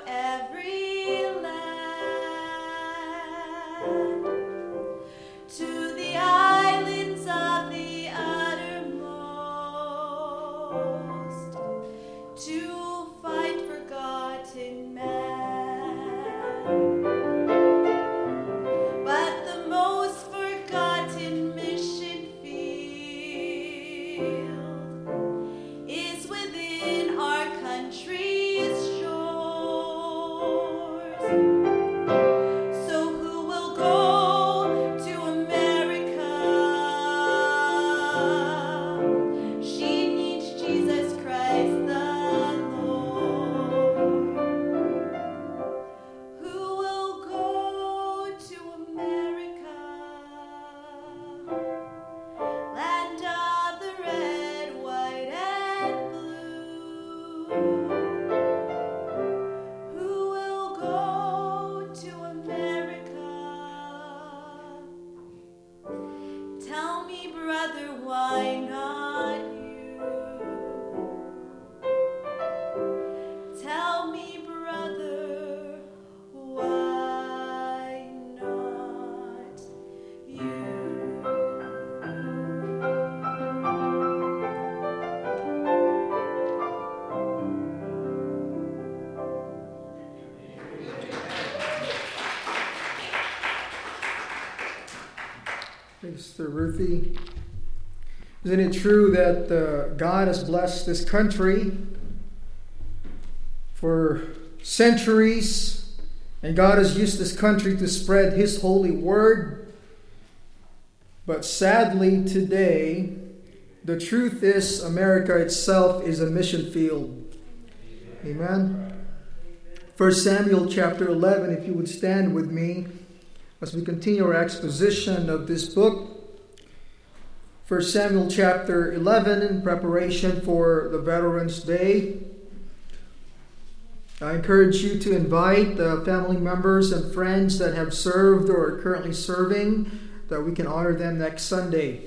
every land, to the islands of the uttermost, to find forgotten man. But the most forgotten mission field is within our country's shores. So who will go to America? She needs Jesus Christ the Lord. Who will go to America, land of the red, white, and blue? Who will go to America? Tell me, brother, why not you? Tell me, brother, why not you? Sister Ruthie, isn't it true that God has blessed this country for centuries, and God has used this country to spread His holy word? But sadly today, the truth is America itself is a mission field. Amen. 1 Samuel chapter 11, if you would stand with me as we continue our exposition of this book. 1 Samuel chapter 11, in preparation for the Veterans Day. I encourage you to invite family members and friends that have served or are currently serving, that we can honor them next Sunday.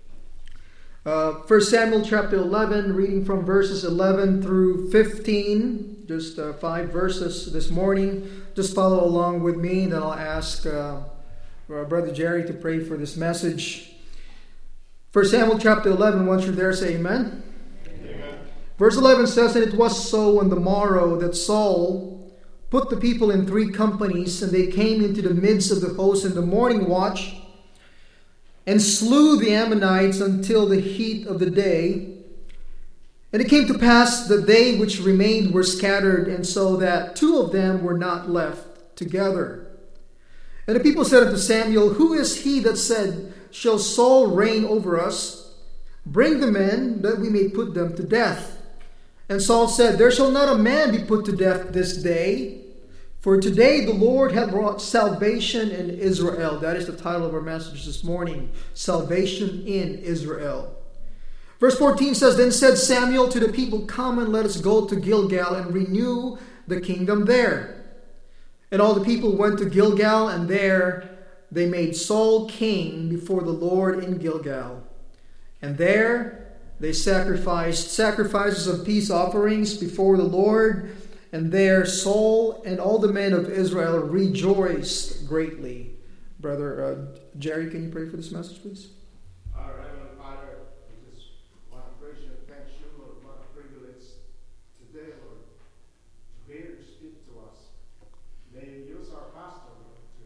1 Samuel chapter 11, reading from verses 11 through 15, just 5 verses this morning. Just follow along with me, and then I'll ask Brother Jerry to pray for this message. 1 Samuel chapter 11, once you're there, say amen. Amen. Verse 11 says, "And it was so on the morrow that Saul put the people in 3 companies, and they came into the midst of the host in the morning watch, and slew the Ammonites until the heat of the day. And it came to pass that they which remained were scattered, and so that 2 of them were not left together. And the people said unto Samuel, Who is he that said, Shall Saul reign over us? Bring the men, that we may put them to death. And Saul said, There shall not a man be put to death this day, for today the Lord hath brought salvation in Israel." That is the title of our message this morning, Salvation in Israel. Verse 14 says, "Then said Samuel to the people, Come and let us go to Gilgal and renew the kingdom there. And all the people went to Gilgal, and there they made Saul king before the Lord in Gilgal. And there they sacrificed sacrifices of peace offerings before the Lord. And there Saul and all the men of Israel rejoiced greatly." Brother Jerry, can you pray for this message, please? Our Heavenly Father, we just want to praise you and thank you, Lord. What a privilege today, Lord, to hear you speak to us. May you use our pastor, Lord, to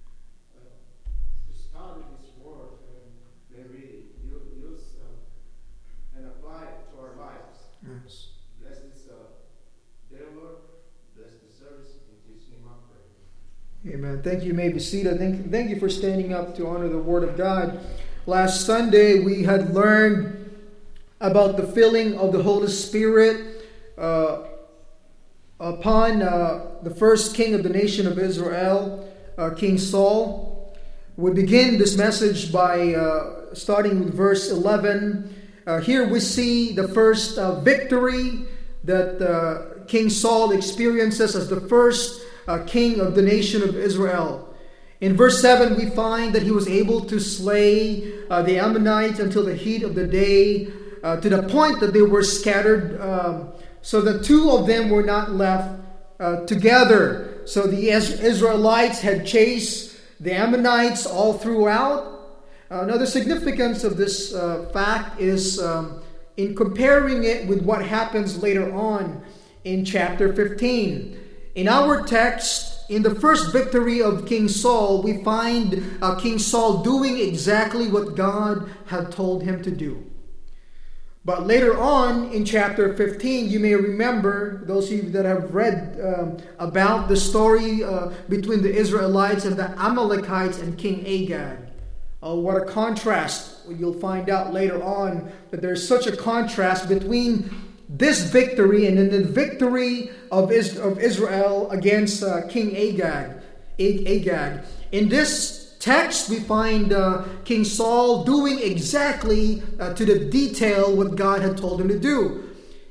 study this word, and may we use and apply it to our lives. Yes. Bless this day, Lord. Bless the service. In Jesus' name I pray. Amen. Thank you. You may be seated. Thank you for standing up to honor the Word of God. Last Sunday, we had learned about the filling of the Holy Spirit upon the first king of the nation of Israel, King Saul. We begin this message by starting with verse 11. Here we see the first victory that King Saul experiences as the first king of the nation of Israel. In verse 7, we find that he was able to slay the Ammonites until the heat of the day, to the point that they were scattered, so that 2 of them were not left together. So the Israelites had chased the Ammonites all throughout. Another significance of this fact is in comparing it with what happens later on in chapter 15. In our text, in the first victory of King Saul, we find King Saul doing exactly what God had told him to do. But later on in chapter 15, you may remember, those of you that have read about the story between the Israelites and the Amalekites and King Agag. What a contrast. You'll find out later on that there's such a contrast between this victory and then the victory of Israel against King Agag. In this text, we find King Saul doing exactly to the detail what God had told him to do.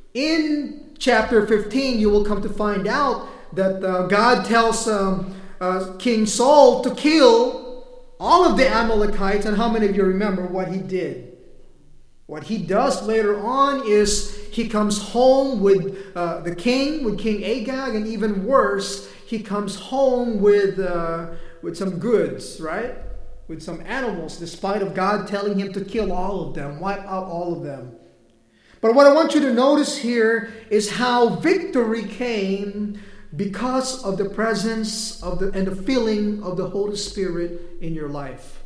In chapter 15, you will come to find out that God tells King Saul to kill all of the Amalekites. And how many of you remember what he did? What he does later on is he comes home with the king, with King Agag, and even worse, he comes home with some goods, right? With some animals, despite of God telling him to kill all of them, wipe out all of them. But what I want you to notice here is how victory came because of the presence of and the filling of the Holy Spirit in your life.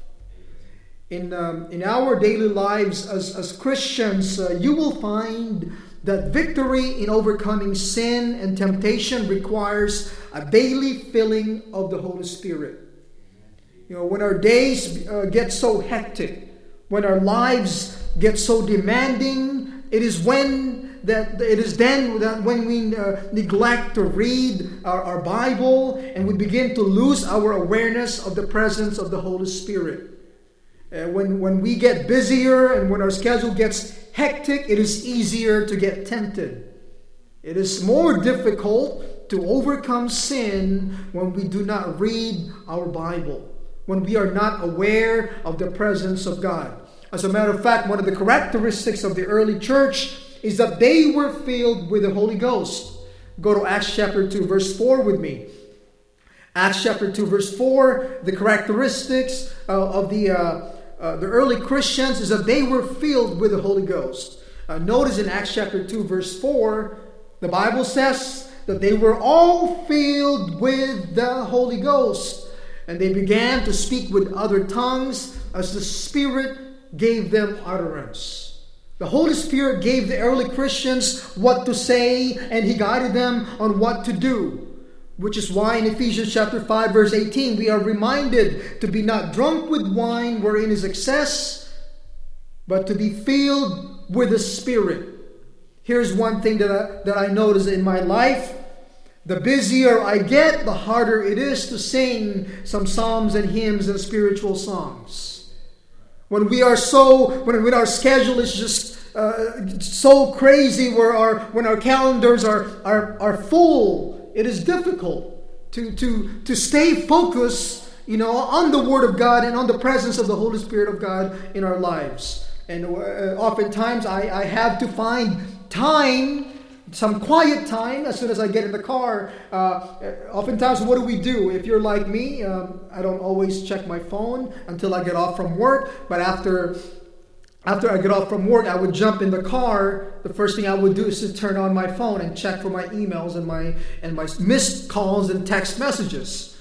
In our daily lives as Christians, you will find that victory in overcoming sin and temptation requires a daily filling of the Holy Spirit. You know, when our days get so hectic, when our lives get so demanding, it is then that when we neglect to read our Bible and we begin to lose our awareness of the presence of the Holy Spirit. When we get busier and when our schedule gets hectic, it is easier to get tempted. It is more difficult to overcome sin when we do not read our Bible, when we are not aware of the presence of God. As a matter of fact, one of the characteristics of the early church is that they were filled with the Holy Ghost. Go to Acts chapter 2, verse 4 with me. Acts chapter 2, verse 4, the characteristics of the early Christians is that they were filled with the Holy Ghost. Notice in Acts chapter 2, verse 4, the Bible says that they were all filled with the Holy Ghost. And they began to speak with other tongues as the Spirit gave them utterance. The Holy Spirit gave the early Christians what to say, and He guided them on what to do. Which is why in Ephesians chapter 5, verse 18, we are reminded to be not drunk with wine wherein is excess, but to be filled with the Spirit. Here's one thing that I notice in my life. The busier I get, the harder it is to sing some psalms and hymns and spiritual songs. When our schedule is just so crazy, when our calendars are full, it is difficult to stay focused, on the Word of God and on the presence of the Holy Spirit of God in our lives. And oftentimes I have to find time, some quiet time, as soon as I get in the car. Oftentimes, what do? If you're like me, I don't always check my phone until I get off from work. But after I get off from work, I would jump in the car. The first thing I would do is to turn on my phone and check for my emails and my missed calls and text messages.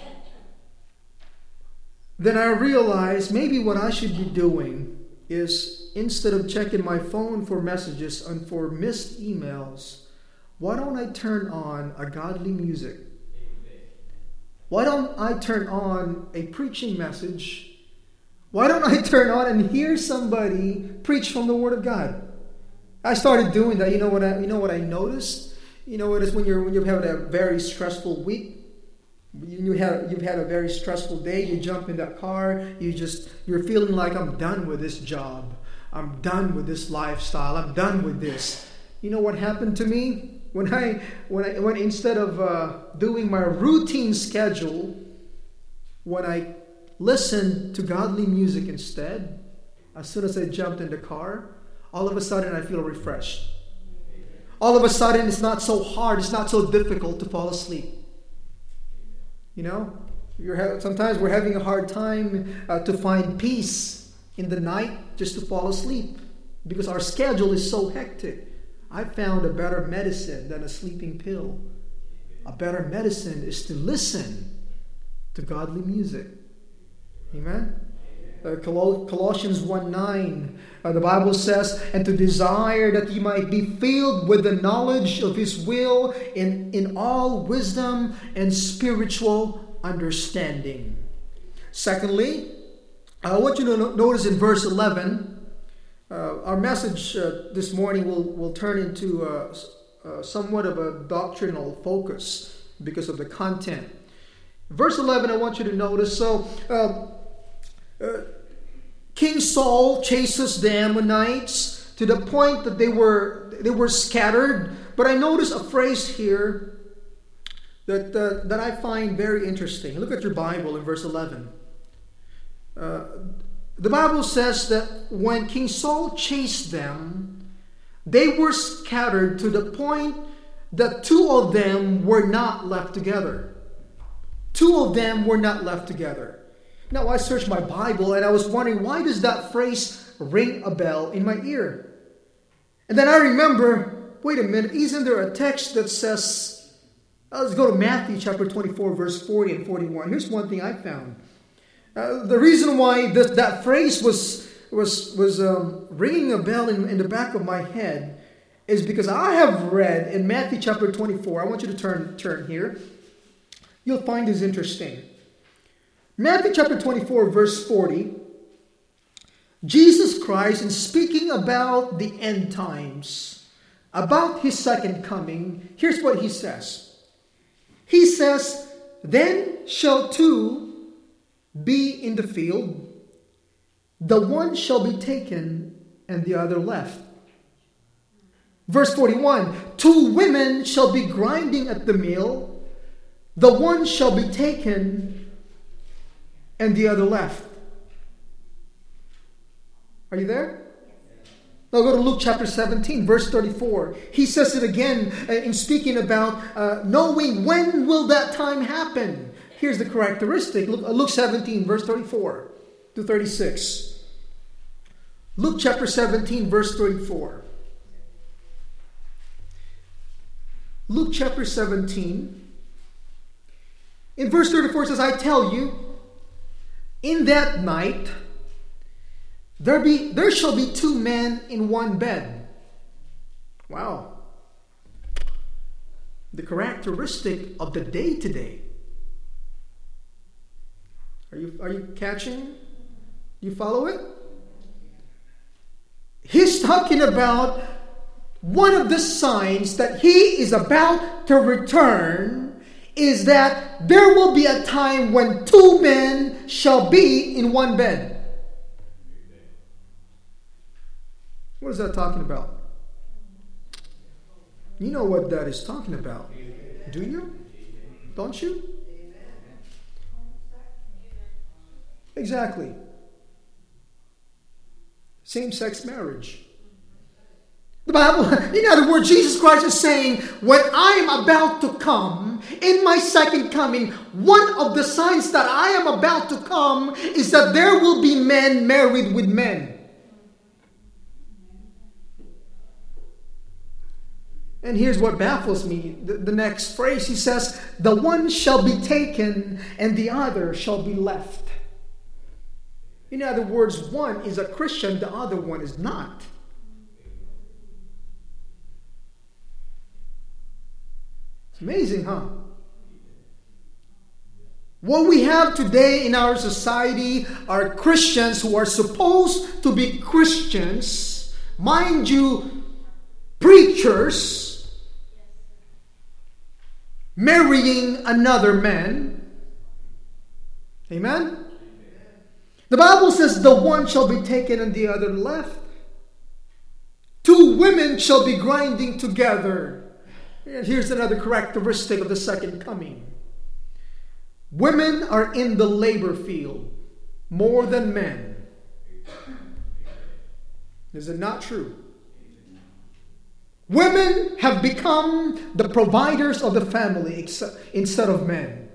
Then I realized maybe what I should be doing is, instead of checking my phone for messages and for missed emails, why don't I turn on a godly music? Why don't I turn on a preaching message? Why don't I turn on and hear somebody preach from the Word of God? I started doing that. You know what I noticed? It is when you've had a very stressful week. You've had a very stressful day. You jump in that car. You're feeling like, I'm done with this job. I'm done with this lifestyle. I'm done with this. You know what happened to me? When instead of doing my routine schedule, when I listened to godly music instead, as soon as I jumped in the car, all of a sudden I feel refreshed. all of a sudden it's not so hard, it's not so difficult to fall asleep. You know, sometimes we're having a hard time to find peace in the night just to fall asleep because our schedule is so hectic. I found a better medicine than a sleeping pill. A better medicine is to listen to godly music. Amen? Colossians 1:9, the Bible says, and to desire that ye might be filled with the knowledge of His will in all wisdom and spiritual understanding. Secondly, I want you to notice in verse 11, our message this morning will turn into somewhat of a doctrinal focus because of the content. Verse 11, I want you to notice, King Saul chases the Ammonites to the point that they were scattered. But I notice a phrase here that I find very interesting. Look at your Bible in verse 11. The Bible says that when King Saul chased them, they were scattered to the point that two of them were not left together. Two of them were not left together. Now, I searched my Bible and I was wondering, why does that phrase ring a bell in my ear? And then I remember, wait a minute, isn't there a text that says, let's go to Matthew chapter 24, verse 40 and 41. Here's one thing I found. The reason why that phrase was ringing a bell in the back of my head is because I have read in Matthew chapter 24, I want you to turn here. You'll find this interesting. Matthew chapter 24, verse 40, Jesus Christ, in speaking about the end times, about His second coming, here's what He says. He says, then shall two be in the field, the one shall be taken and the other left. Verse 41, two women shall be grinding at the mill, the one shall be taken and the other left. Are you there? Now go to Luke chapter 17, verse 34. He says it again in speaking about knowing when will that time happen. Here's the characteristic. Luke 17, verse 34 to 36. Luke chapter 17, verse 34. Luke chapter 17, in verse 34 it says, I tell you, in that night, there shall be two men in one bed. Wow. The characteristic of the day today. Are you catching? You follow it? He's talking about one of the signs that He is about to return is that there will be a time when two men shall be in one bed. What is that talking about? You know what that is talking about. Do you? Don't you? Exactly. Same-sex marriage. The Bible, in other words, Jesus Christ is saying, when I am about to come, in my second coming, one of the signs that I am about to come is that there will be men married with men. And here's what baffles me. The next phrase, He says, the one shall be taken and the other shall be left. In other words, one is a Christian, the other one is not. It's amazing, huh? What we have today in our society are Christians who are supposed to be Christians, mind you, preachers, marrying another man. Amen? The Bible says the one shall be taken and the other left. Two women shall be grinding together. And here's another characteristic of the second coming. Women are in the labor field more than men. Is it not true? Women have become the providers of the family instead of men.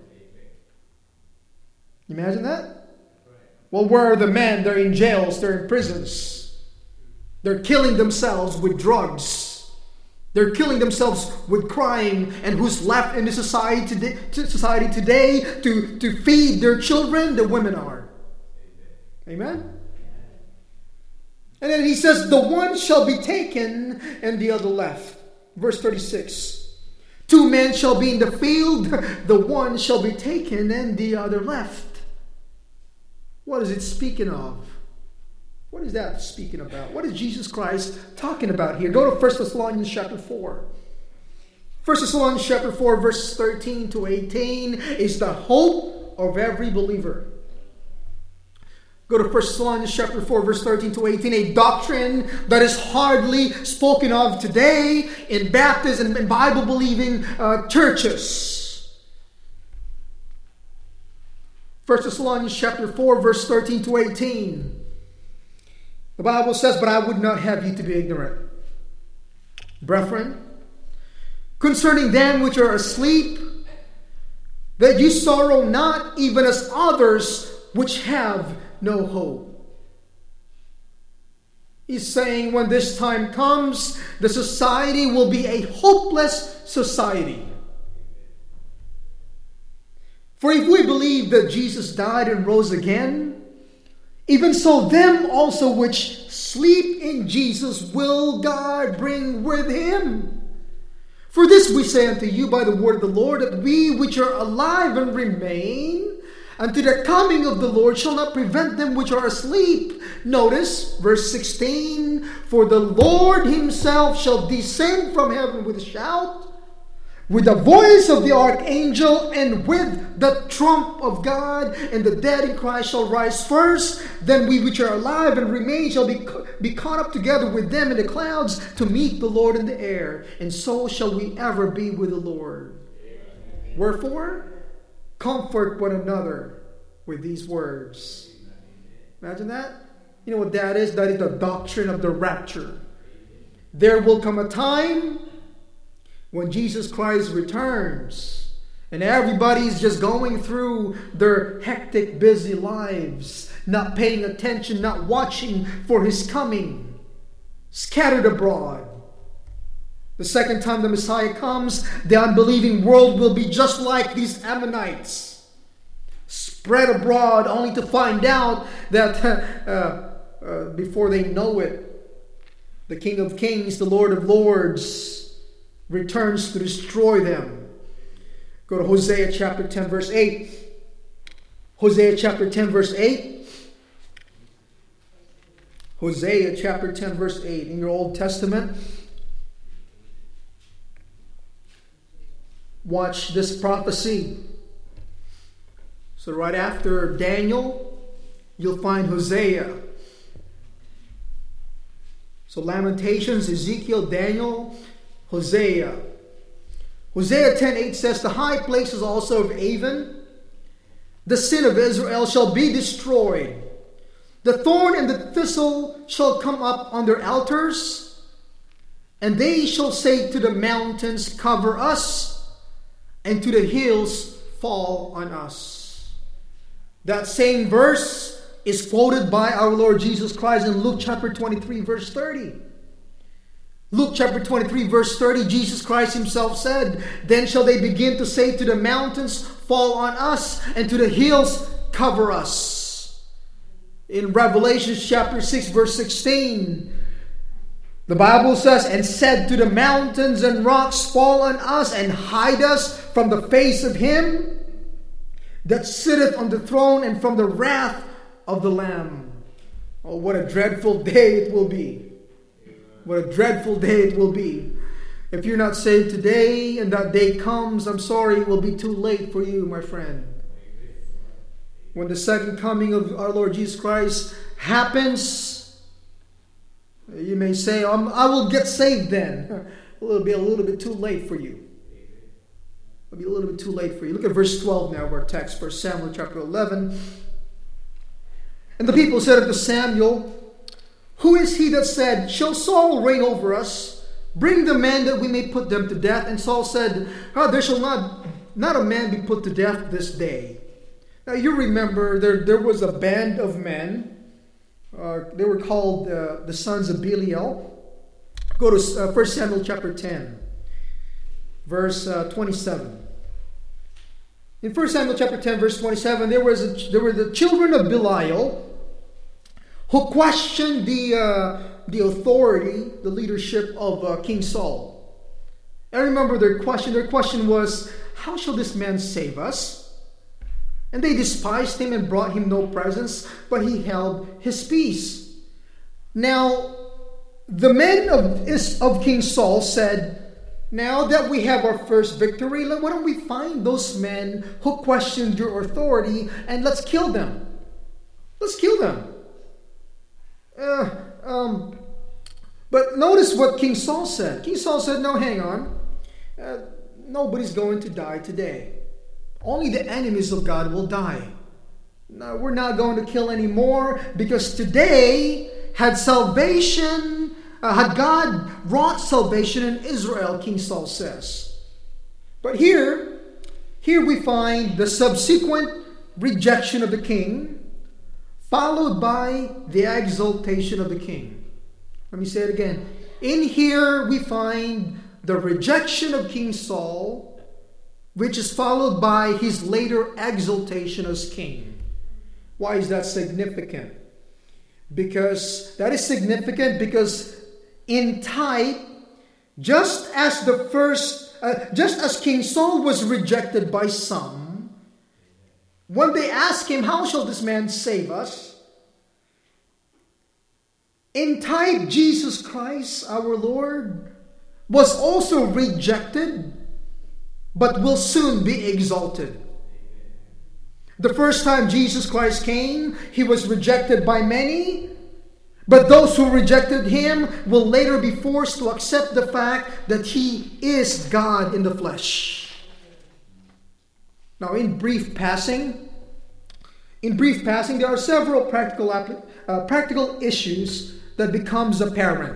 Imagine that? Well, where are the men? They're in jails, they're in prisons. They're killing themselves with drugs. They're killing themselves with crime. And who's left in the society today to feed their children? The women are. Amen? And then he says, the one shall be taken and the other left. Verse 36. 2 men shall be in the field, the one shall be taken and the other left. What is it speaking of? What is that speaking about? What is Jesus Christ talking about here? Go to 1 Thessalonians chapter 4. 1 Thessalonians chapter 4 verses 13 to 18 is the hope of every believer. Go to 1 Thessalonians chapter 4 verse 13 to 18, a doctrine that is hardly spoken of today in Baptist and Bible-believing churches. 1 Thessalonians chapter 4 verse 13 to 18. The Bible says, but I would not have you to be ignorant, brethren, concerning them which are asleep, that you sorrow not, even as others which have no hope. He's saying when this time comes, the society will be a hopeless society. For if we believe that Jesus died and rose again, even so them also which sleep in Jesus will God bring with him. For this we say unto you by the word of the Lord, that we which are alive and remain unto the coming of the Lord shall not prevent them which are asleep. Notice verse 16. For the Lord himself shall descend from heaven with a shout, with the voice of the archangel, and with the trump of God, and the dead in Christ shall rise first. Then we which are alive and remain shall be caught up together with them in the clouds to meet the Lord in the air. And so shall we ever be with the Lord. Wherefore, comfort one another with these words. Imagine that. You know what that is? That is the doctrine of the rapture. There will come a time when Jesus Christ returns and everybody's just going through their hectic, busy lives, not paying attention, not watching for his coming, scattered abroad. The second time the Messiah comes, the unbelieving world will be just like these Ammonites, spread abroad only to find out that before they know it, the King of Kings, the Lord of Lords, returns to destroy them. Go to Hosea chapter 10 verse 8. Hosea chapter 10 verse 8. Hosea chapter 10 verse 8 in your Old Testament. Watch this prophecy. So right after Daniel, you'll find Hosea. So Lamentations, Ezekiel, Daniel, Hosea. Hosea 10:8 says, the high places also of Avon, the sin of Israel, shall be destroyed. The thorn and the thistle shall come up on their altars, and they shall say to the mountains, cover us, and to the hills, fall on us. That same verse is quoted by our Lord Jesus Christ in Luke chapter 23 verse 30. Luke chapter 23 verse 30, Jesus Christ himself said, then shall they begin to say to the mountains, fall on us, and to the hills, cover us. In Revelation chapter 6 verse 16, the Bible says, and said to the mountains and rocks, fall on us, and hide us from the face of him that sitteth on the throne, and from the wrath of the Lamb. Oh, what a dreadful day it will be. What a dreadful day it will be. If you're not saved today and that day comes, I'm sorry, it will be too late for you, my friend. When the second coming of our Lord Jesus Christ happens, you may say, I will get saved then. It will be a little bit too late for you. It will be a little bit too late for you. Look at verse 12 now of our text, 1 Samuel chapter 11. And the people said unto Samuel, who is he that said, shall Saul reign over us? Bring the men that we may put them to death. And Saul said, there shall not a man be put to death this day. Now you remember there was a band of men. They were called the sons of Belial. Go to 1 Samuel chapter 10, verse 27. In 1 Samuel chapter 10, verse 27, there were the children of Belial who questioned the authority, the leadership of King Saul. I remember their question. Their question was, how shall this man save us? And they despised him and brought him no presents, but he held his peace. Now, the men of King Saul said, now that we have our first victory, why don't we find those men who questioned your authority and let's kill them. Let's kill them. But notice what King Saul said. King Saul said, no, hang on. Nobody's going to die today. Only the enemies of God will die. No, we're not going to kill anymore because today had God wrought salvation in Israel, King Saul says. But here we find the subsequent rejection of the king, followed by the exaltation of the king. Let me say it again. In here we find the rejection of King Saul, which is followed by his later exaltation as king. Why is that significant? Because that is significant because in type, just as King Saul was rejected by some, when they asked him, how shall this man save us? In type, Jesus Christ, our Lord, was also rejected, but will soon be exalted. The first time Jesus Christ came, he was rejected by many, but those who rejected him will later be forced to accept the fact that he is God in the flesh. Now, in brief passing, there are several practical issues that becomes apparent.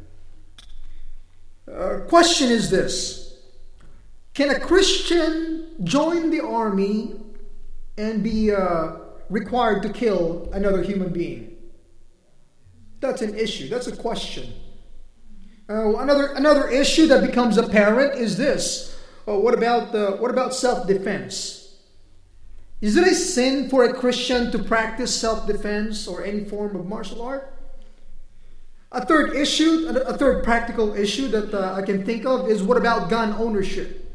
Question is this: can a Christian join the army and be required to kill another human being? That's an issue. That's a question. Another issue that becomes apparent is this: what about self-defense? Is it a sin for a Christian to practice self-defense or any form of martial art? A third practical issue that I can think of is, what about gun ownership?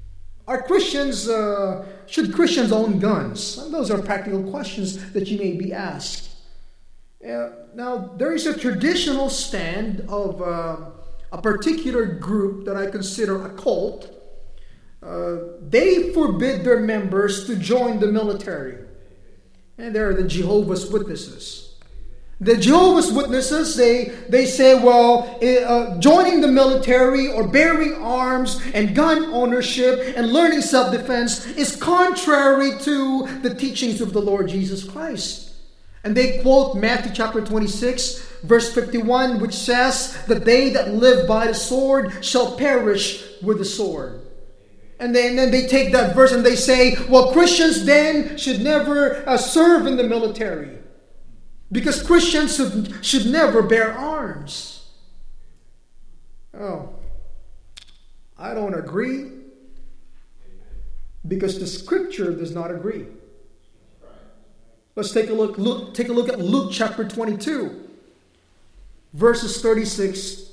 Should Christians own guns? And those are practical questions that you may be asked. Now, there is a traditional stand of a particular group that I consider a cult. They forbid their members to join the military. And they are the Jehovah's Witnesses. The Jehovah's Witnesses, they say, joining the military or bearing arms and gun ownership and learning self-defense is contrary to the teachings of the Lord Jesus Christ. And they quote Matthew chapter 26, verse 51, which says that they that live by the sword shall perish with the sword. And then they take that verse and they say, Christians then should never serve in the military, because Christians should never bear arms. Oh, I don't agree, because the Scripture does not agree. Let's take a look at Luke chapter 22, verse 36,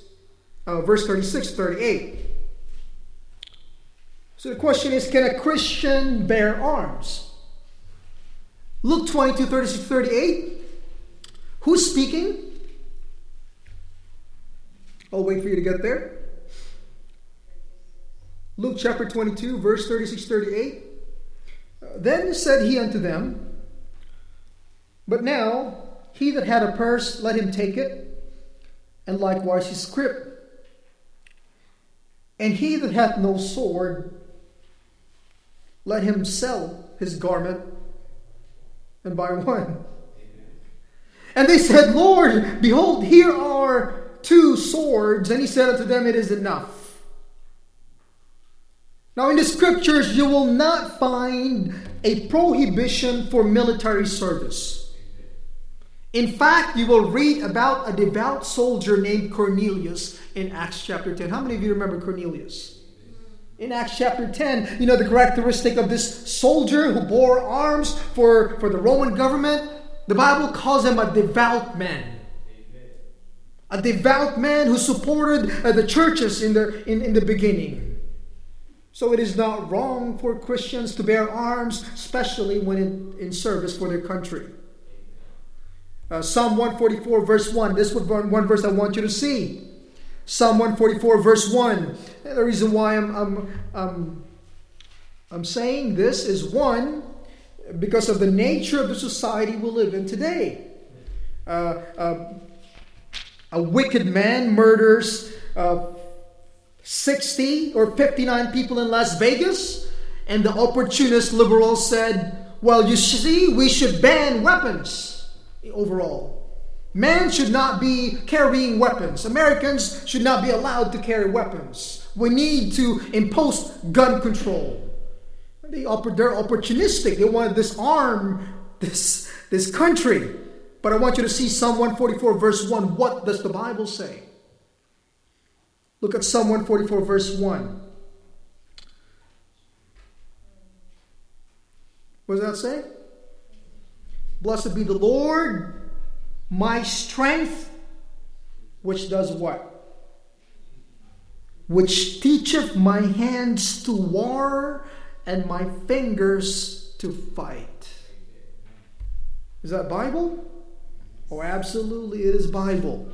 38. So the question is, can a Christian bear arms? Luke 22, 36, 38. Who's speaking? I'll wait for you to get there. Luke chapter 22, verse 36, 38. Then said he unto them, but now he that had a purse, let him take it, and likewise his scrip. And he that hath no sword, let him sell his garment and buy one. And they said, Lord, behold, here are 2 swords, and he said unto them, it is enough. Now in the scriptures, you will not find a prohibition for military service. In fact, you will read about a devout soldier named Cornelius in Acts chapter 10. How many of you remember Cornelius? In Acts chapter 10, you know the characteristic of this soldier who bore arms for the Roman government? The Bible calls him a devout man. A devout man who supported the churches in the beginning. So it is not wrong for Christians to bear arms, especially when in service for their country. Psalm 144 verse 1. This is one verse I want you to see. Psalm 144 verse 1. And the reason why I'm saying this is, one, because of the nature of the society we live in today. A wicked man murders 60 or 59 people in Las Vegas, and the opportunist liberals said, well, you see, we should ban weapons overall. Man should not be carrying weapons. Americans should not be allowed to carry weapons. We need to impose gun control. They're opportunistic. They want to disarm this country. But I want you to see Psalm 144 verse 1. What does the Bible say? Look at Psalm 144 verse 1. What does that say? Blessed be the Lord, my strength, which does what? Which teacheth my hands to war and my fingers to fight. Is that Bible? Oh, absolutely, it is Bible.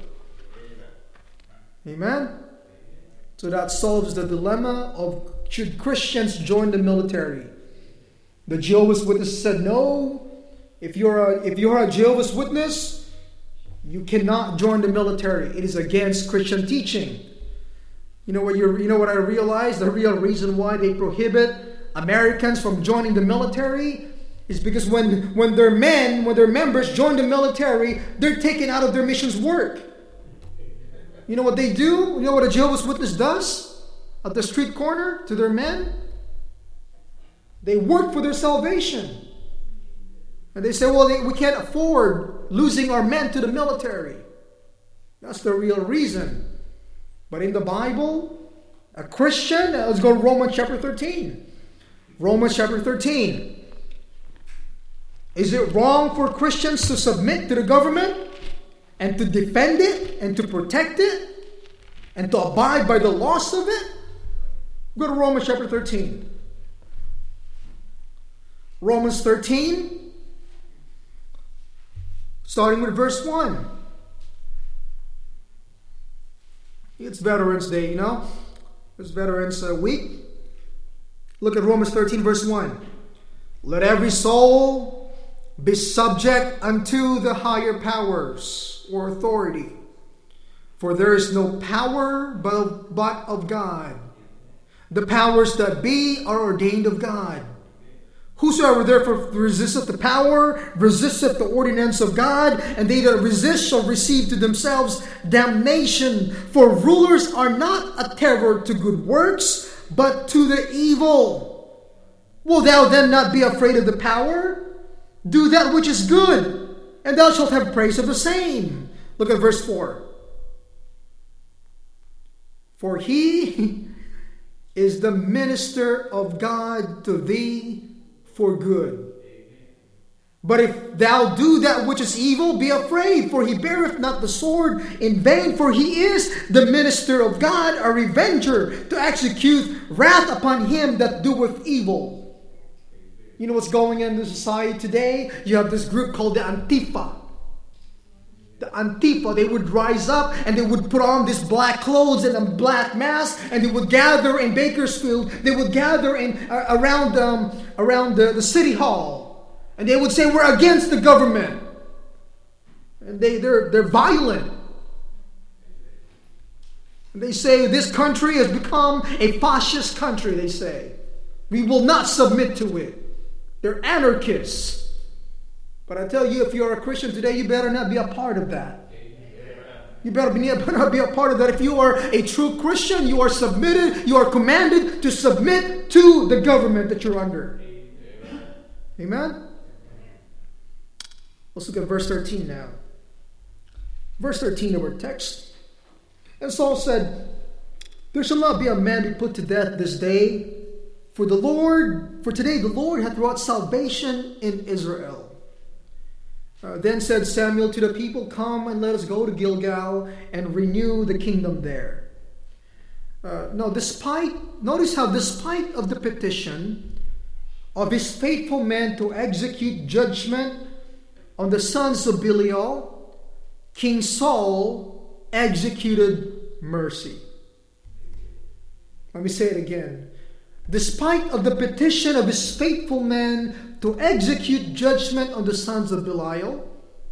Amen? So that solves the dilemma of should Christians join the military. The Jehovah's Witnesses said no. If you're a Jehovah's Witness, you cannot join the military. It is against Christian teaching. You know what I realized? The real reason why they prohibit Americans from joining the military is because when their members join the military, they're taken out of their mission's work. You know what they do? You know what a Jehovah's Witness does at the street corner to their men? They work for their salvation. And they say, well, we can't afford losing our men to the military. That's the real reason. But in the Bible, a Christian, let's go to Romans chapter 13. Romans chapter 13. Is it wrong for Christians to submit to the government and to defend it and to protect it and to abide by the laws of it? Go to Romans chapter 13. Romans 13. Starting with verse 1. It's Veterans Day, you know. It's Veterans Week. Look at Romans 13 verse 1. Let every soul be subject unto the higher powers or authority. For there is no power but of God. The powers that be are ordained of God. Whosoever therefore resisteth the power, resisteth the ordinance of God, and they that resist shall receive to themselves damnation. For rulers are not a terror to good works, but to the evil. Wilt thou then not be afraid of the power? Do that which is good, and thou shalt have praise of the same. Look at verse 4. For he is the minister of God to thee for good. But if thou do that which is evil, be afraid, for he beareth not the sword in vain, for he is the minister of God, a revenger, to execute wrath upon him that doeth evil. You know what's going on in the society today? You have this group called the Antifa. The Antifa, they would rise up and they would put on these black clothes and a black mask, and they would gather in Bakersfield. They would gather around the city hall, and they would say, we're against the government. And they're violent. And they say this country has become a fascist country, they say. We will not submit to it. They're anarchists. But I tell you, if you're a Christian today, you better not be a part of that. You better be a part of that. If you are a true Christian, you are submitted, you are commanded to submit to the government that you're under. Amen? Let's look at verse 13 now. Verse 13 of our text. And Saul said, there shall not be a man be put to death this day, for today the Lord hath wrought salvation in Israel. Then said Samuel to the people, come and let us go to Gilgal and renew the kingdom there. Notice how despite of the petition of his faithful men to execute judgment on the sons of Belial, King Saul executed mercy. Let me say it again. Despite of the petition of his faithful men to execute judgment on the sons of Belial,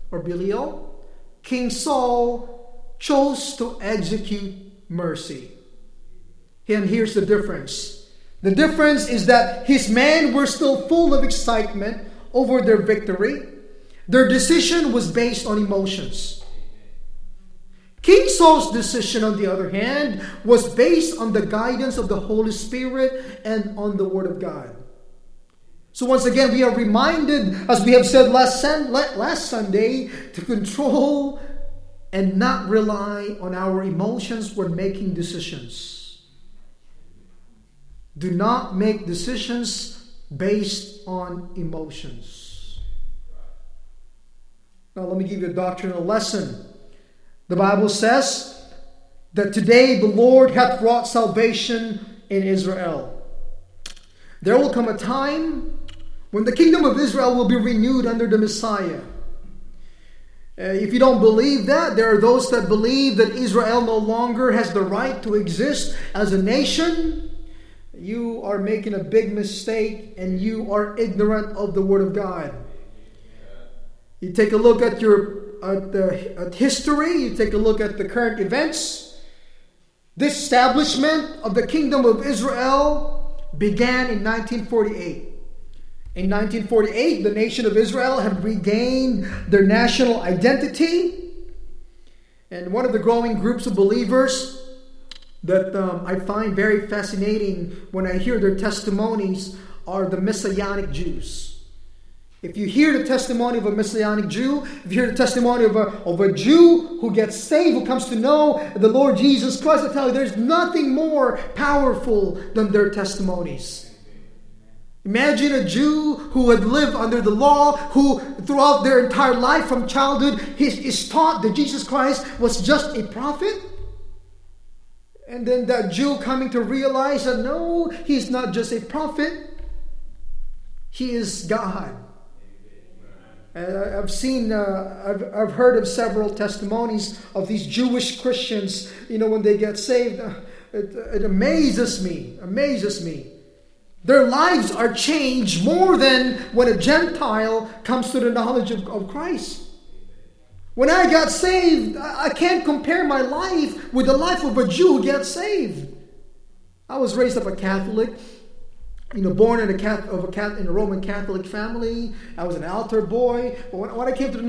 King Saul chose to execute mercy. And here's the difference. The difference is that his men were still full of excitement over their victory. Their decision was based on emotions. King Saul's decision, on the other hand, was based on the guidance of the Holy Spirit and on the Word of God. So once again, we are reminded, as we have said last Sunday, to control and not rely on our emotions when making decisions. Do not make decisions based on emotions. Now let me give you a doctrinal lesson. The Bible says that today the Lord hath wrought salvation in Israel. There will come a time when the kingdom of Israel will be renewed under the Messiah. If you don't believe that, there are those that believe that Israel no longer has the right to exist as a nation. You are making a big mistake and you are ignorant of the Word of God. You take a look at at history, you take a look at the current events. This establishment of the kingdom of Israel began in 1948. In 1948, the nation of Israel had regained their national identity. And one of the growing groups of believers that I find very fascinating when I hear their testimonies are the Messianic Jews. If you hear the testimony of a Messianic Jew, if you hear the testimony of a Jew who gets saved, who comes to know the Lord Jesus Christ, I tell you, there's nothing more powerful than their testimonies. Imagine a Jew who had lived under the law, who throughout their entire life from childhood is taught that Jesus Christ was just a prophet. And then that Jew coming to realize that no, he's not just a prophet, he is God. I've heard of several testimonies of these Jewish Christians, when they get saved. It amazes me. Their lives are changed more than when a Gentile comes to the knowledge of Christ. When I got saved, I can't compare my life with the life of a Jew who gets saved. I was raised up a Catholic. Born in a Roman Catholic family. I was an altar boy. But when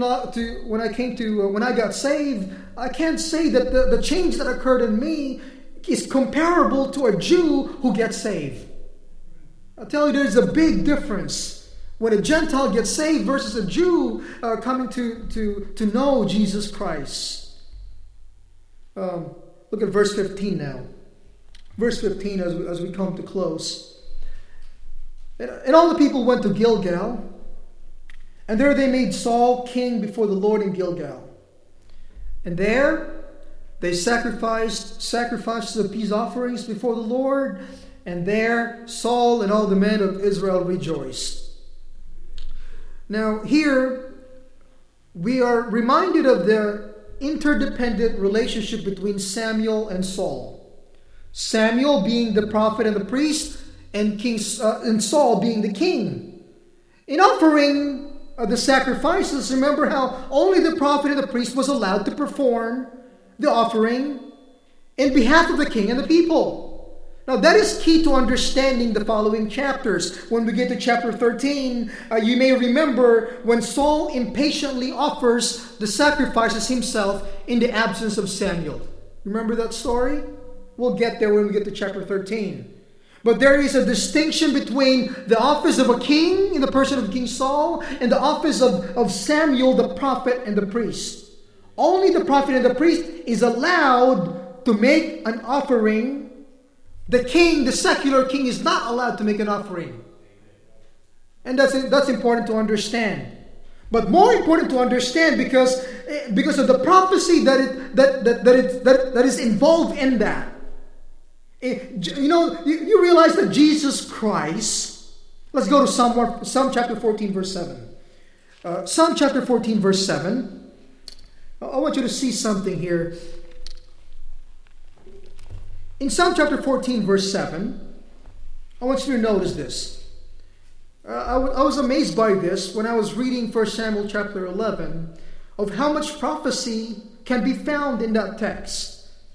I got saved, I can't say that the change that occurred in me is comparable to a Jew who gets saved. I'll tell you, there's a big difference when a Gentile gets saved versus a Jew coming to know Jesus Christ. Look at verse 15 now. Verse 15 as we come to close. And all the people went to Gilgal, and there they made Saul king before the Lord in Gilgal. And there they sacrifices of peace offerings before the Lord, and there Saul and all the men of Israel rejoiced. Now here we are reminded of the interdependent relationship between Samuel and Saul. Samuel being the prophet and the priest, and Saul being the king. In offering the sacrifices, remember how only the prophet and the priest was allowed to perform the offering in behalf of the king and the people. Now that is key to understanding the following chapters. When we get to chapter 13, you may remember when Saul impatiently offers the sacrifices himself in the absence of Samuel. Remember that story? We'll get there when we get to chapter 13. But there is a distinction between the office of a king in the person of King Saul and the office of Samuel, the prophet and the priest. Only the prophet and the priest is allowed to make an offering. The king, the secular king, is not allowed to make an offering. And that's important to understand. But more important to understand because of the prophecy that is involved in that. You realize that Jesus Christ, let's go to Psalm chapter 14 verse 7. Psalm chapter 14 verse 7. I want you to see something here. In Psalm chapter 14 verse 7, I want you to notice this. I was amazed by this when I was reading 1 Samuel chapter 11 of how much prophecy can be found in that text.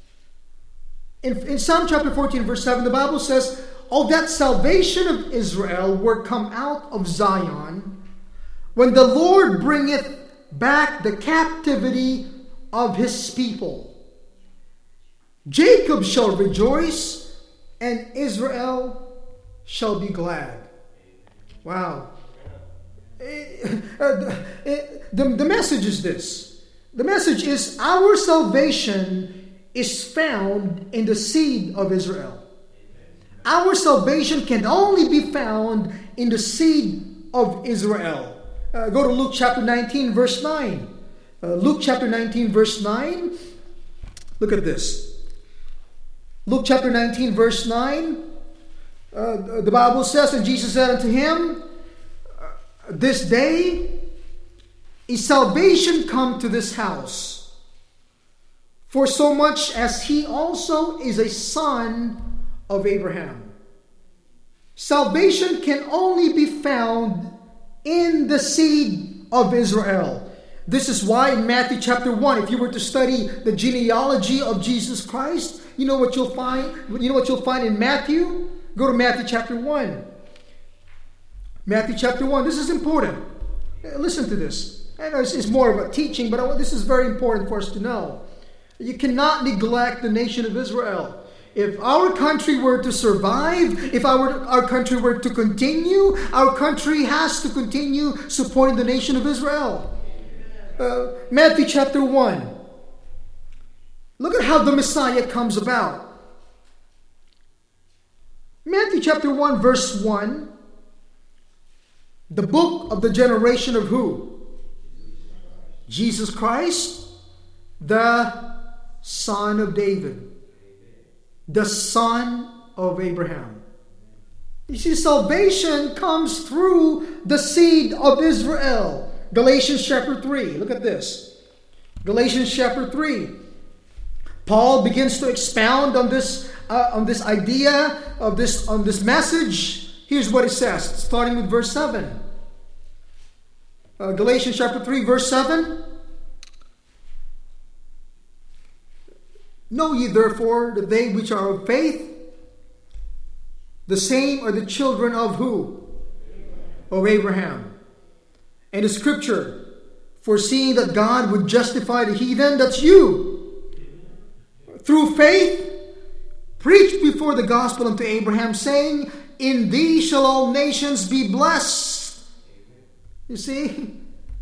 In Psalm chapter 14 verse 7, the Bible says, "Oh, that salvation of Israel were come out of Zion, when the Lord bringeth back the captivity of his people. Jacob shall rejoice, and Israel shall be glad." Wow. The message is this. The message is our salvation is found in the seed of Israel. Our salvation can only be found in the seed of Israel. Go to Luke chapter 19 verse 9. Luke chapter 19 verse 9. Look at this. Luke chapter 19 verse 9. The Bible says, "And Jesus said unto him, This day is salvation come to this house, for so much as he also is a son of Abraham." Salvation can only be found in the seed of Israel. This is why in Matthew chapter 1, if you were to study the genealogy of Jesus Christ, you know what you'll find? You know what you'll find in Matthew? Go to Matthew chapter 1. Matthew chapter 1. This is important. Listen to this. I know it's more of a teaching, but this is very important for us to know. You cannot neglect the nation of Israel. If our country were to survive, if our country were to continue, our country has to continue supporting the nation of Israel. Matthew chapter 1. Look at how the Messiah comes about. Matthew chapter 1 verse 1. The book of the generation of who? Jesus Christ, the son of David, the son of Abraham. You see, salvation comes through the seed of Israel. Galatians chapter 3. Look at this. Galatians chapter 3. Paul begins to expound on this idea on this message. Here's what it says, starting with verse 7. Galatians chapter 3, verse 7. "Know ye therefore that they which are of faith, the same are the children of who? Of Abraham. And the scripture, foreseeing that God would justify the heathen," that's you, "through faith, preached before the gospel unto Abraham, saying, In thee shall all nations be blessed." You see,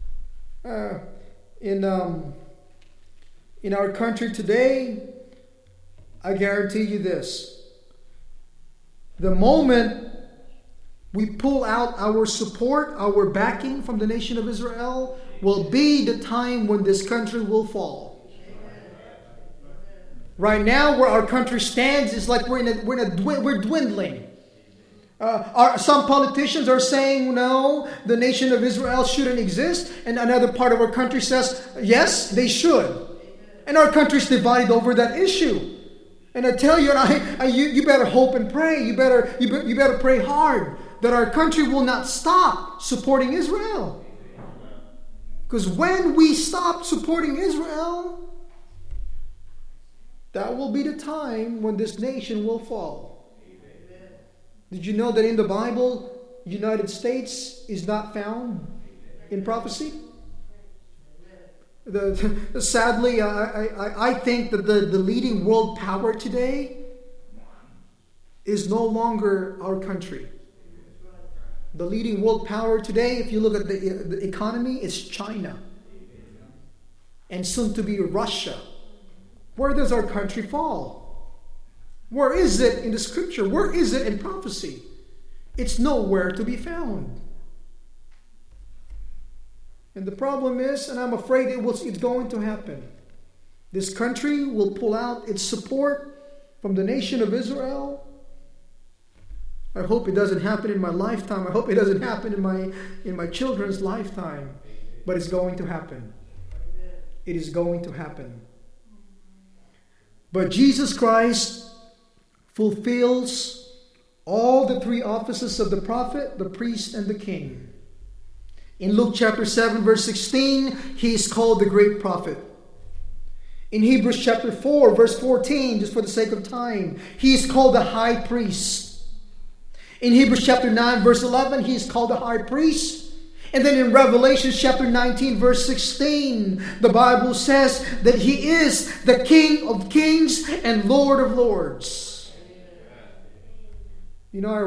in our country today, I guarantee you this. The moment we pull out our support, our backing from the nation of Israel, will be the time when this country will fall. Right now, where our country stands is like we're dwindling. Some politicians are saying, no, the nation of Israel shouldn't exist. And another part of our country says, yes, they should. And our country is divided over that issue. And I tell you, you better hope and pray. You better pray hard that our country will not stop supporting Israel. Because when we stop supporting Israel, that will be the time when this nation will fall. Did you know that in the Bible, United States is not found in prophecy? Sadly, I think that the leading world power today is no longer our country. The leading world power today, if you look at the economy, is China. And soon to be Russia. Where does our country fall? Where is it in the scripture? Where is it in prophecy? It's nowhere to be found. And the problem is, and I'm afraid it's going to happen, this country will pull out its support from the nation of Israel. I hope it doesn't happen in my lifetime. I hope it doesn't happen in my children's lifetime. But it's going to happen. It is going to happen. But Jesus Christ fulfills all the three offices of the prophet, the priest, and the king. In Luke chapter 7, verse 16, he is called the great prophet. In Hebrews chapter 4, verse 14, just for the sake of time, he is called the high priest. In Hebrews chapter 9, verse 11, he is called the high priest. And then in Revelation chapter 19, verse 16, the Bible says that he is the King of kings and Lord of lords. You know, I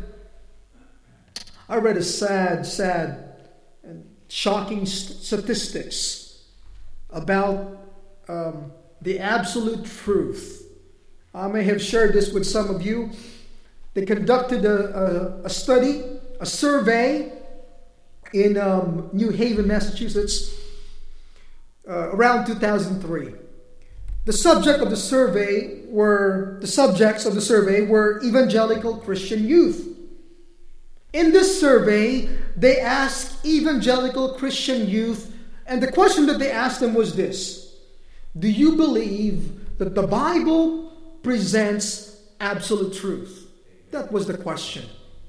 read a sad and shocking statistics about the absolute truth. I may have shared this with some of you. They conducted a study, a survey in New Haven, Massachusetts, around 2003. The subjects of the survey were evangelical Christian youth. In this survey, they asked evangelical Christian youth, and the question that they asked them was this: do you believe that the Bible presents absolute truth? That was the question.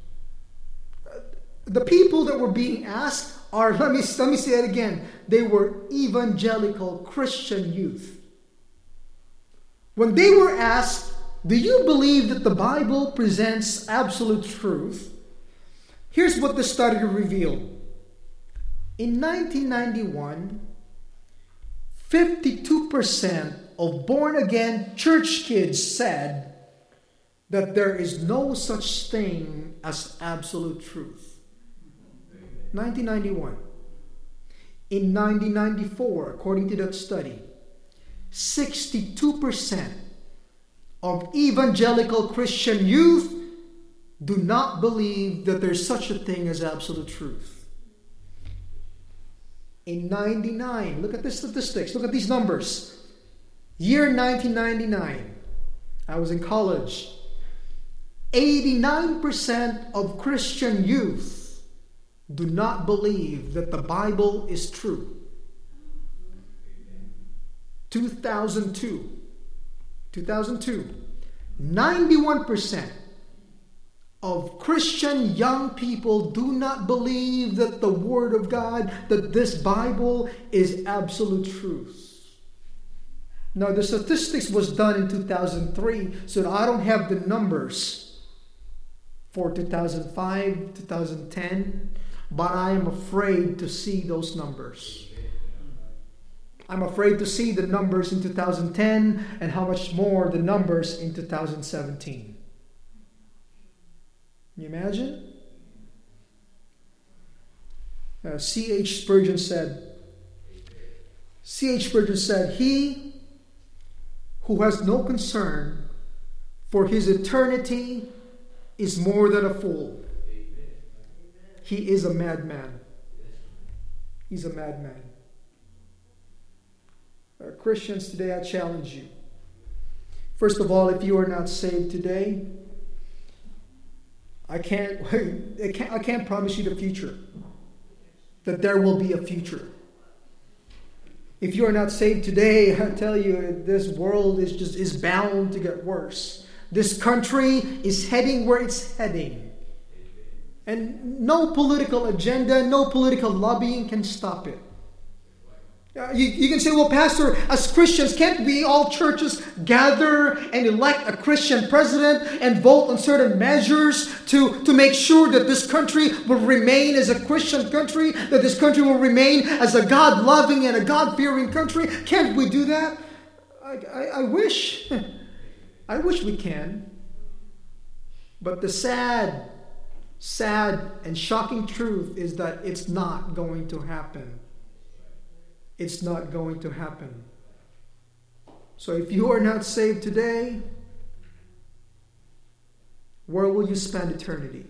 The people that were being asked are, let me say it again, they were evangelical Christian youth. When they were asked, do you believe that the Bible presents absolute truth? Here's what the study revealed. In 1991, 52% of born-again church kids said that there is no such thing as absolute truth. 1991. In 1994, according to that study, 62% of evangelical Christian youth do not believe that there's such a thing as absolute truth. In 99, look at the statistics, look at these numbers. Year 1999, I was in college. 89% of Christian youth do not believe that the Bible is true. 2002, 91% of Christian young people do not believe that the Word of God, that this Bible is absolute truth. Now, the statistics was done in 2003, so I don't have the numbers for 2005, 2010, but I am afraid to see those numbers. I'm afraid to see the numbers in 2010 and how much more the numbers in 2017. Can you imagine? C.H. Spurgeon said, he who has no concern for his eternity is more than a fool. He is a madman. He's a madman. Christians, today I challenge you. First of all, if you are not saved today, I can't promise you the future. That there will be a future. If you are not saved today, I tell you, this world is bound to get worse. This country is heading where it's heading. And no political agenda, no political lobbying can stop it. You can say, well, Pastor, as Christians, can't we all churches gather and elect a Christian president and vote on certain measures to make sure that this country will remain as a Christian country, that this country will remain as a God-loving and a God-fearing country? Can't we do that? I wish. I wish we can. But the sad and shocking truth is that it's not going to happen. It's not going to happen. So if you are not saved today, where will you spend eternity?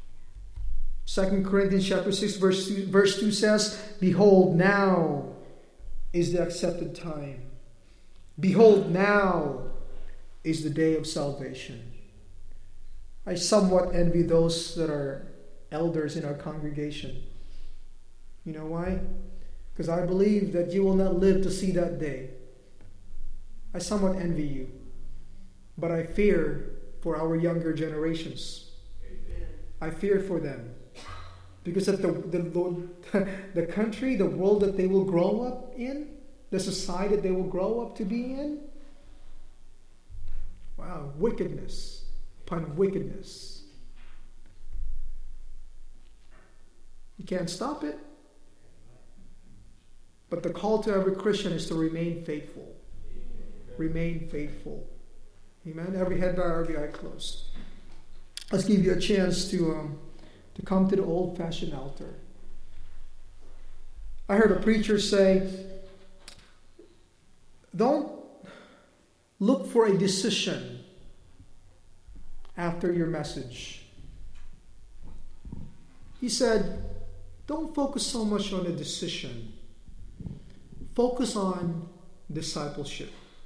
2 Corinthians chapter 6 verse 2 says, "Behold, now is the accepted time. Behold, now is the day of salvation." I somewhat envy those that are elders in our congregation. You know why? Because I believe that you will not live to see that day. I somewhat envy you. But I fear for our younger generations. Amen. I fear for them. Because of the country, the world that they will grow up in, the society that they will grow up to be in. Wow, wickedness upon wickedness. You can't stop it. But the call to every Christian is to remain faithful. Remain faithful. Amen. Every head bowed, every eye closed. Let's give you a chance to come to the old-fashioned altar. I heard a preacher say, don't look for a decision after your message. He said, don't focus so much on the decision. Focus on discipleship.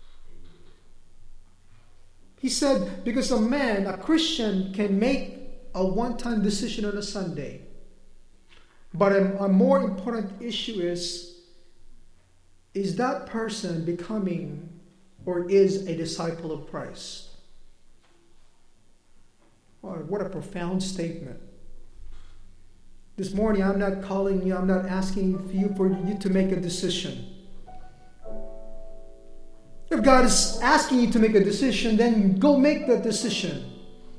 He said, because a Christian can make a one-time decision on a Sunday. But a more important issue is that person becoming or is a disciple of Christ? Oh, what a profound statement. This morning, I'm not calling you, I'm not asking for you to make a decision. If God is asking you to make a decision, then go make that decision.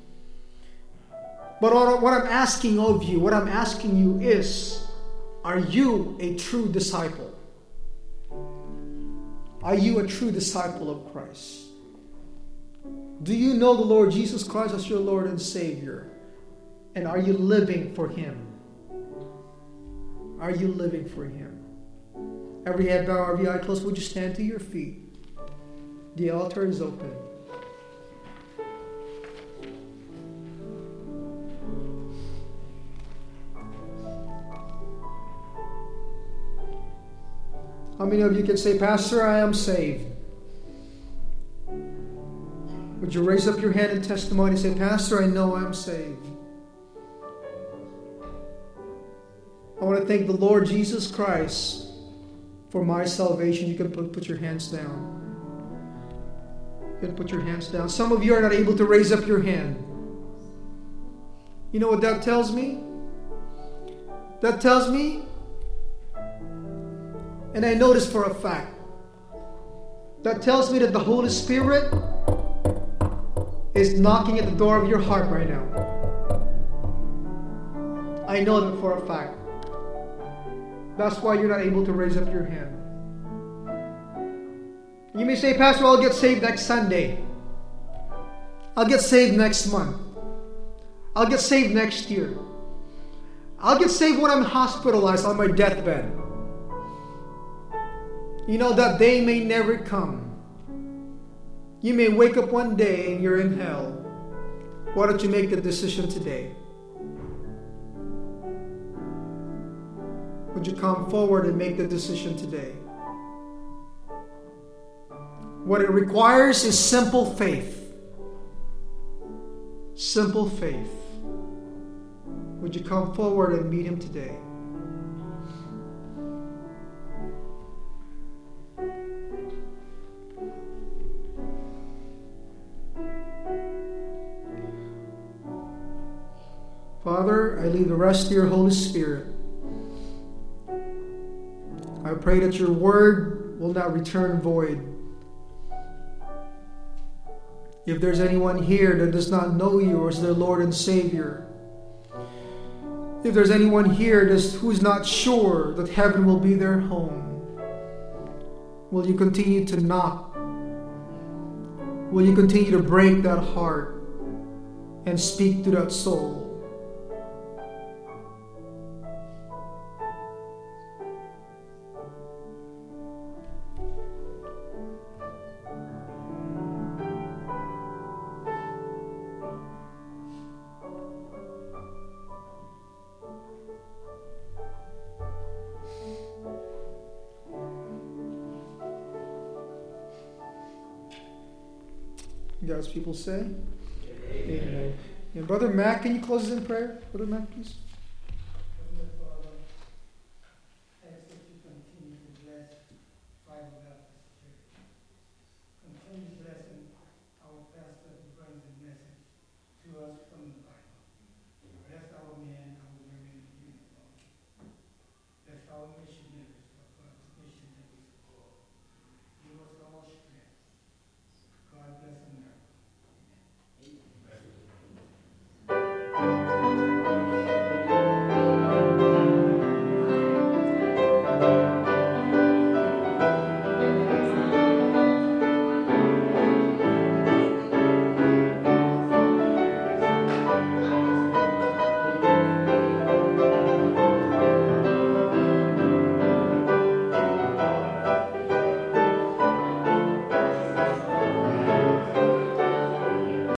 But what I'm asking of you, what I'm asking you is, are you a true disciple? Are you a true disciple of Christ? Do you know the Lord Jesus Christ as your Lord and Savior? And are you living for Him? Are you living for Him? Every head bowed, every eye closed, would you stand to your feet? The altar is open. How many of you can say, Pastor, I am saved? Would you raise up your hand in testimony and say, Pastor, I know I'm saved? I want to thank the Lord Jesus Christ for my salvation. You can put your hands down. You can put your hands down. Some of you are not able to raise up your hand. You know what that tells me? That tells me, and I know this for a fact, that tells me that the Holy Spirit is knocking at the door of your heart right now. I know that for a fact. That's why you're not able to raise up your hand. You may say, Pastor, I'll get saved next Sunday. I'll get saved next month. I'll get saved next year. I'll get saved when I'm hospitalized on my deathbed. You know, that day may never come. You may wake up one day and you're in hell. Why don't you make the decision today? Would you come forward and make the decision today? What it requires is simple faith. Simple faith. Would you come forward and meet Him today? Father, I leave the rest to your Holy Spirit. I pray that your word will not return void. If there's anyone here that does not know you as their Lord and Savior, if there's anyone here who's not sure that heaven will be their home, will you continue to knock? Will you continue to break that heart and speak to that soul? God's people say, Amen. And Brother Matt, can you close us in prayer? Brother Matt, please.